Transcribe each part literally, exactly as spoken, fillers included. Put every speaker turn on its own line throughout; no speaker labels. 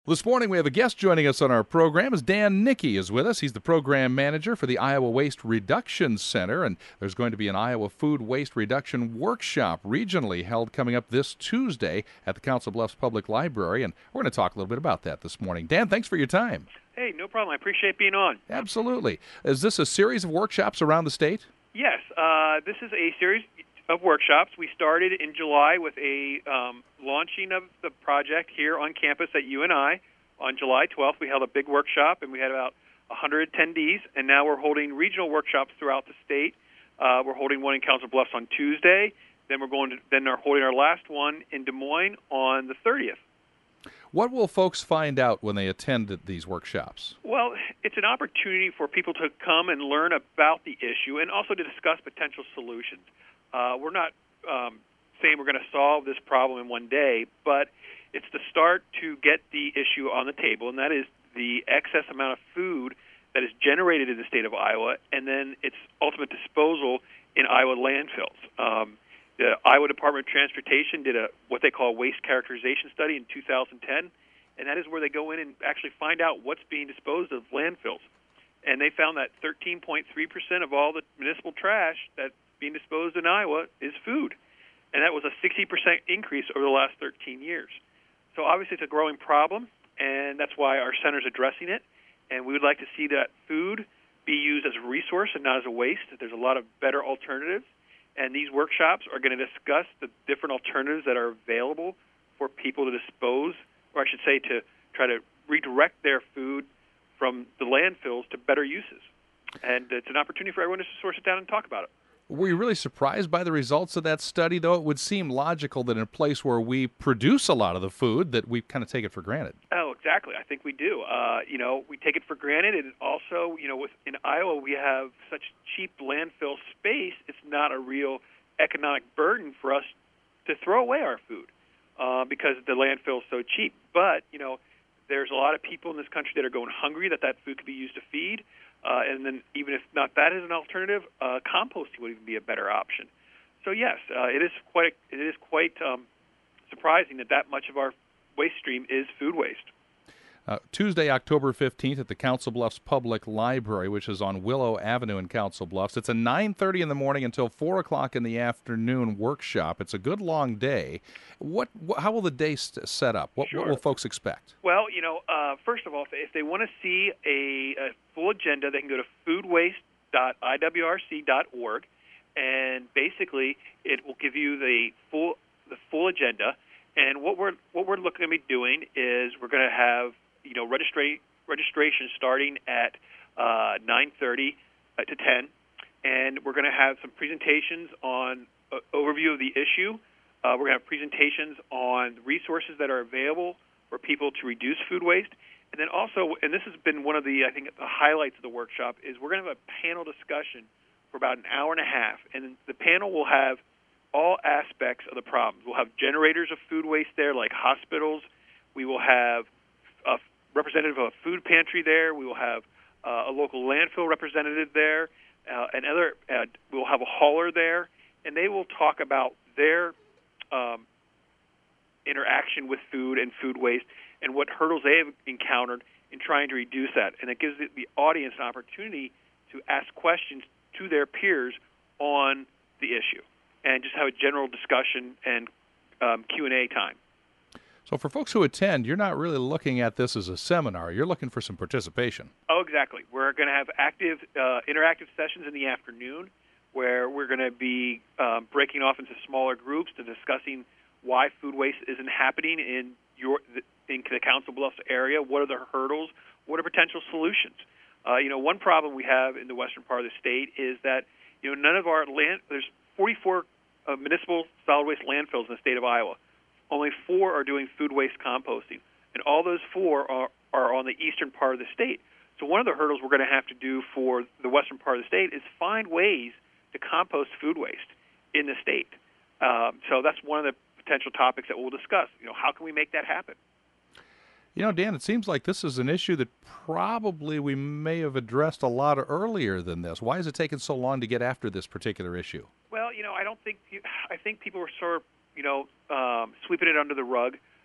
This morning we have a guest joining us on our program. As Dan Nickey is with us. He's the program manager for the Iowa Waste Reduction Center, and there's going to be an Iowa Food Waste Reduction Workshop regionally held coming up this Tuesday at the Council Bluffs Public Library, and we're going to talk a little bit about that this morning. Dan, thanks for your time.
Hey, no problem. I appreciate being on.
Absolutely. Is this a series of workshops around the state?
Yes, uh, this is a series of workshops. We started in July with a um, launching of the project here on campus at U N I. On July twelfth, we held a big workshop, and we had about one hundred attendees, and now we're holding regional workshops throughout the state. Uh, we're holding one in Council Bluffs on Tuesday. Then we're going to then are holding our last one in Des Moines on the thirtieth.
What will folks find out when they attend these workshops?
Well, it's an opportunity for people to come and learn about the issue and also to discuss potential solutions. Uh, we're not um, saying we're going to solve this problem in one day, but it's the start to get the issue on the table, and that is the excess amount of food that is generated in the state of Iowa and then its ultimate disposal in Iowa landfills. Um, the Iowa Department of Transportation did a what they call a waste characterization study in two thousand ten, and that is where they go in and actually find out what's being disposed of landfills. And they found that thirteen point three percent of all the municipal trash that's being disposed in Iowa is food. And that was a sixty percent increase over the last thirteen years. So obviously it's a growing problem, and that's why our center's addressing it. And we would like to see that food be used as a resource and not as a waste. There's a lot of better alternatives, and these workshops are going to discuss the different alternatives that are available for people to dispose, or I should say to try to redirect their food from the landfills to better uses. And it's an opportunity for everyone to sort of sit down and talk about it.
Were you really surprised by the results of that study, though? It would seem logical that in a place where we produce a lot of the food that we kind of take it for granted.
Oh, exactly. I think we do. Uh, you know, we take it for granted, and also, you know, with, in Iowa we have such cheap landfill space, it's not a real economic burden for us to throw away our food uh, because the landfill is so cheap. But, you know, there's a lot of people in this country that are going hungry that that food could be used to feed. Uh, and then even if not that is an alternative, uh, composting would even be a better option. So yes, uh, it is quite it is quite um, surprising that that much of our waste stream is food waste.
Uh, Tuesday, October fifteenth at the Council Bluffs Public Library, which is on Willow Avenue in Council Bluffs. It's a nine thirty in the morning until four o'clock in the afternoon workshop. It's a good long day. What? Wh- how will the day st- set up? What,
Sure.
what will folks expect?
Well, you know, uh, first of all, if they want to see a, a full agenda, they can go to food waste dot I W R C dot org, and basically it will give you the full the full agenda. And what we're what we're looking to be doing is we're going to have you know registra- registration starting at uh, nine thirty to ten, and we're going to have some presentations on uh, overview of the issue. Uh, we're going to have presentations on resources that are available for people to reduce food waste. And then also, and this has been one of the, I think, the highlights of the workshop, is we're going to have a panel discussion for about an hour and a half. And the panel will have all aspects of the problems. We'll have generators of food waste there, like hospitals. We will have a representative of a food pantry there. We will have uh, a local landfill representative there. Uh, and other, uh, we'll have a hauler there. And they will talk about their um, interaction with food and food waste and what hurdles they have encountered in trying to reduce that. And it gives the, the audience an opportunity to ask questions to their peers on the issue and just have a general discussion and um, Q and A time.
So for folks who attend, you're not really looking at this as a seminar. You're looking for some participation.
Oh, exactly. We're going to have active, uh, interactive sessions in the afternoon where we're going to be um, breaking off into smaller groups to discussing why food waste isn't happening in your in the Council Bluffs area. What are the hurdles? What are potential solutions? Uh, you know, one problem we have in the western part of the state is that you know none of our land. There's forty-four uh, municipal solid waste landfills in the state of Iowa. Only four are doing food waste composting, and all those four are are on the eastern part of the state. So one of the hurdles we're going to have to do for the western part of the state is find ways to compost food waste in the state. Um, so that's one of the potential topics that we'll discuss. You know, how can we make that happen?
You know, Dan, it seems like this is an issue that probably we may have addressed a lot earlier than this. Why has it taken so long to get after this particular issue?
Well, you know, I don't think you, I think people were sort of, you know, um, sweeping it under the rug.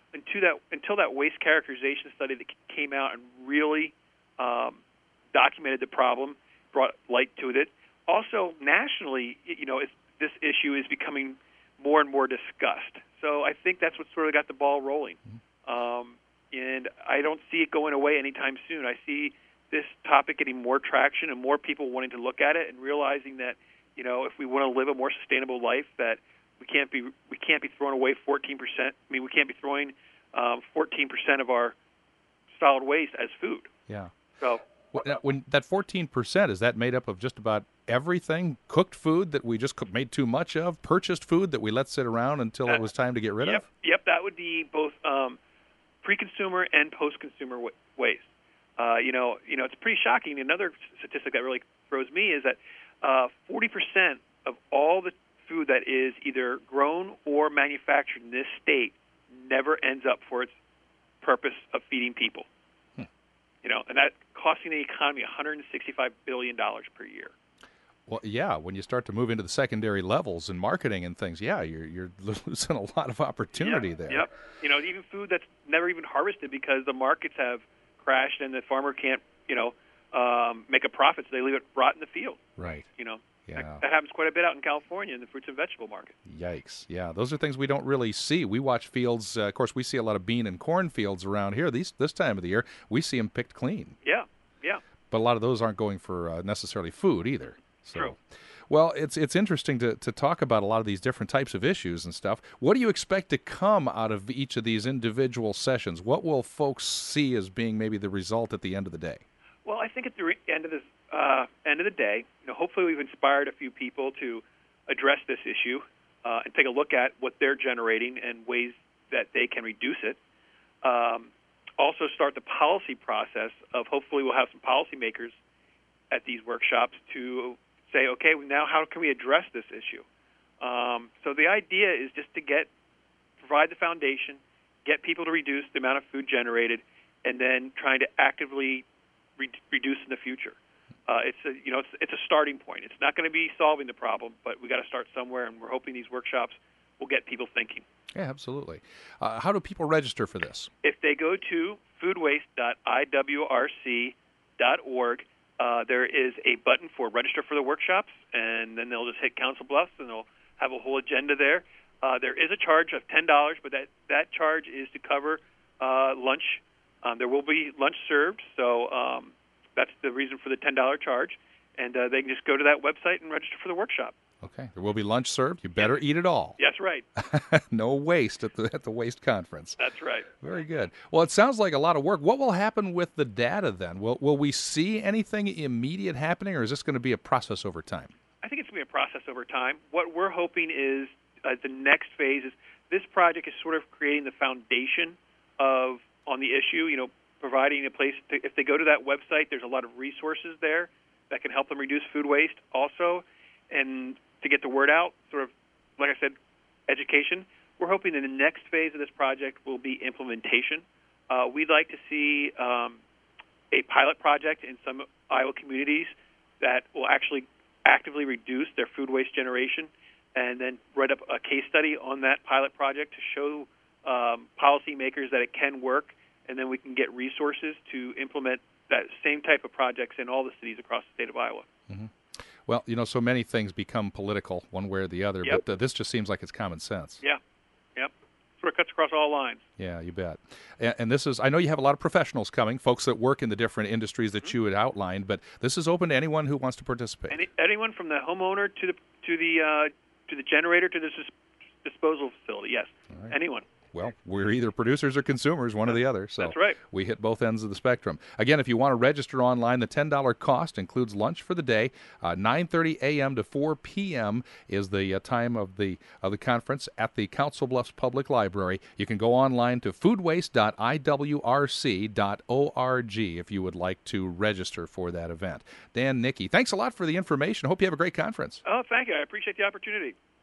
until that until that waste characterization study that came out and really um, documented the problem, brought light to it. Also, nationally, you know, it's, this issue is becoming more and more discussed. So I think that's what sort of got the ball rolling. Um, and I don't see it going away anytime soon. I see this topic getting more traction and more people wanting to look at it and realizing that, you know, if we want to live a more sustainable life, that we can't be we can't be throwing away fourteen percent. I mean, we can't be throwing um, fourteen percent of our solid waste as food.
Yeah.
So
well, now, when that fourteen percent, is that made up of just about everything? Cooked food that we just cook, made too much of? Purchased food that we let sit around until
uh,
it was time to get rid
yep,
of?
Yep, that would be both um, pre-consumer and post-consumer wa- waste. Uh, you know, you know, it's pretty shocking. Another statistic that really throws me is that uh, forty percent of all the food that is either grown or manufactured in this state never ends up for its purpose of feeding people. Hmm. You know, and that costing the economy one hundred sixty-five billion dollars per year.
Well, yeah, when you start to move into the secondary levels and marketing and things, yeah, you're you're losing a lot of opportunity
yep,
there.
Yep. You know, even food that's never even harvested because the markets have crashed and the farmer can't, you know, um, make a profit, so they leave it rot in the field.
Right.
You know,
yeah.
that, that happens quite a bit out in California in the fruits and vegetable market.
Yikes. Yeah, those are things we don't really see. We watch fields. Uh, of course, we see a lot of bean and corn fields around here. These this time of the year, we see them picked clean.
Yeah, yeah.
But a lot of those aren't going for uh, necessarily food either. So.
True.
Well, it's it's interesting to, to talk about a lot of these different types of issues and stuff. What do you expect to come out of each of these individual sessions? What will folks see as being maybe the result at the end of the day?
Well, I think at the re- end of this uh, end of the day, you know, hopefully we've inspired a few people to address this issue uh, and take a look at what they're generating and ways that they can reduce it. Um, also, start the policy process of hopefully we'll have some policymakers at these workshops to say, okay, now how can we address this issue? Um, so the idea is just to get, provide the foundation, get people to reduce the amount of food generated, and then trying to actively re- reduce in the future. Uh, it's a, you know, it's, it's a starting point. It's not going to be solving the problem, but we got to start somewhere, and we're hoping these workshops will get people thinking.
Yeah, absolutely. Uh, how do people register for this?
If they go to food waste dot I W R C dot org, Uh, there is a button for register for the workshops, and then they'll just hit Council Bluffs, and they'll have a whole agenda there. Uh, there is a charge of ten dollars, but that, that charge is to cover uh, lunch. Um, there will be lunch served, so um, that's the reason for the ten dollars charge. And uh, they can just go to that website and register for the workshop.
Okay. There will be lunch served. You better
yes.
eat it all.
Yes, right.
No waste at the at the waste conference.
That's right.
Very good. Well, it sounds like a lot of work. What will happen with the data then? Will will we see anything immediate happening, or is this going to be a process over time?
I think it's going to be a process over time. What we're hoping is uh, the next phase is this project is sort of creating the foundation of on the issue. You know, providing a place to, if they go to that website, there's a lot of resources there that can help them reduce food waste also, and to get the word out, sort of, like I said, education. We're hoping that the next phase of this project will be implementation. Uh, we'd like to see um, a pilot project in some Iowa communities that will actually actively reduce their food waste generation, and then write up a case study on that pilot project to show um, policymakers that it can work, and then we can get resources to implement that same type of projects in all the cities across the state of Iowa.
Mm-hmm. Well, you know, so many things become political one way or the other,
yep.
but uh, this just seems like it's common sense.
Yeah, yep. Sort of cuts across all lines.
Yeah, you bet. And, and this is, I know you have a lot of professionals coming, folks that work in the different industries that mm-hmm. you had outlined, but this is open to anyone who wants to participate.
Any, anyone from the homeowner to the to the uh, to the generator to the dis- disposal facility. Yes, right. Anyone.
Well, we're either producers or consumers, one or the other. So
that's right.
We hit both ends of the spectrum. Again, if you want to register online, the ten dollars cost includes lunch for the day. Uh, nine thirty a.m. to four p.m. is the uh, time of the of the conference at the Council Bluffs Public Library. You can go online to food waste dot I W R C dot org if you would like to register for that event. Dan Nickey, thanks a lot for the information. Hope you have a great conference.
Oh, thank you. I appreciate the opportunity.